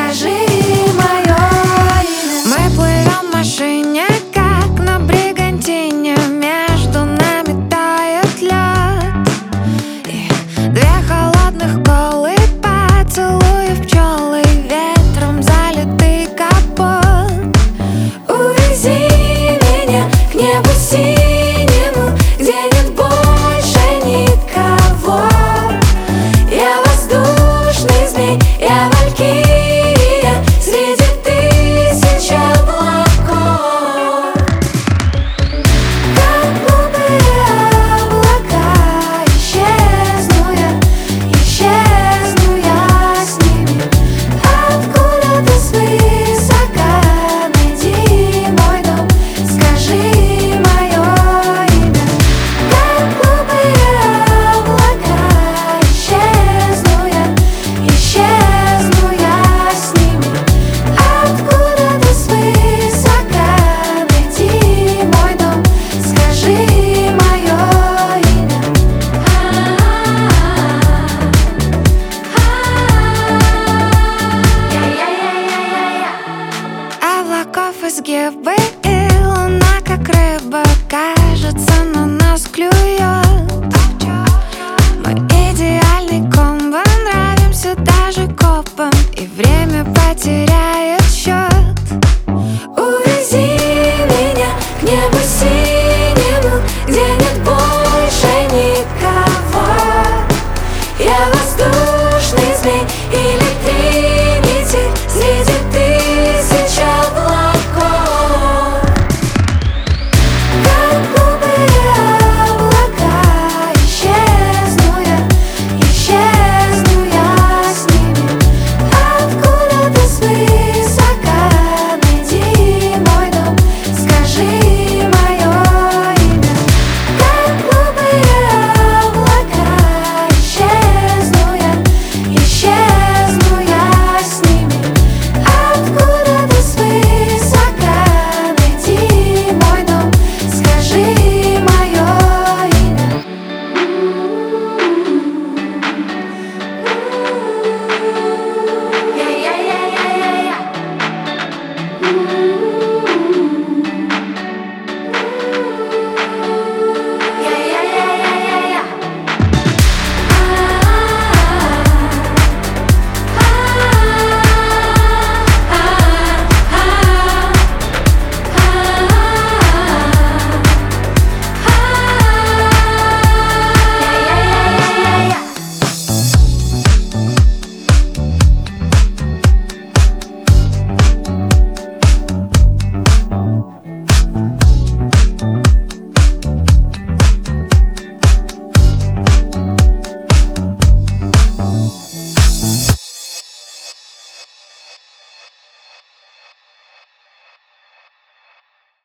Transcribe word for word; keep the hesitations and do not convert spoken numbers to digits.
скажи мое имя. Мы плывем в машине, как на бригантине. Между нами тает лед, и две холодных колы, поцелуев пчелы, ветром залитый капот. Увези меня к небу синему, где нет больше никого. Я воздушный змей, я валькирия среди тысяч облаков. Как глупые облака, исчезну я, исчезну я с ними. Откуда-то свысока найди мой дом, скажи мое имя. Как глупые облака, исчезну я, исчезну я с ними. Откуда-то свысока найди мой дом, скажи мое имя. Облаков изгибы и луна, как рыба,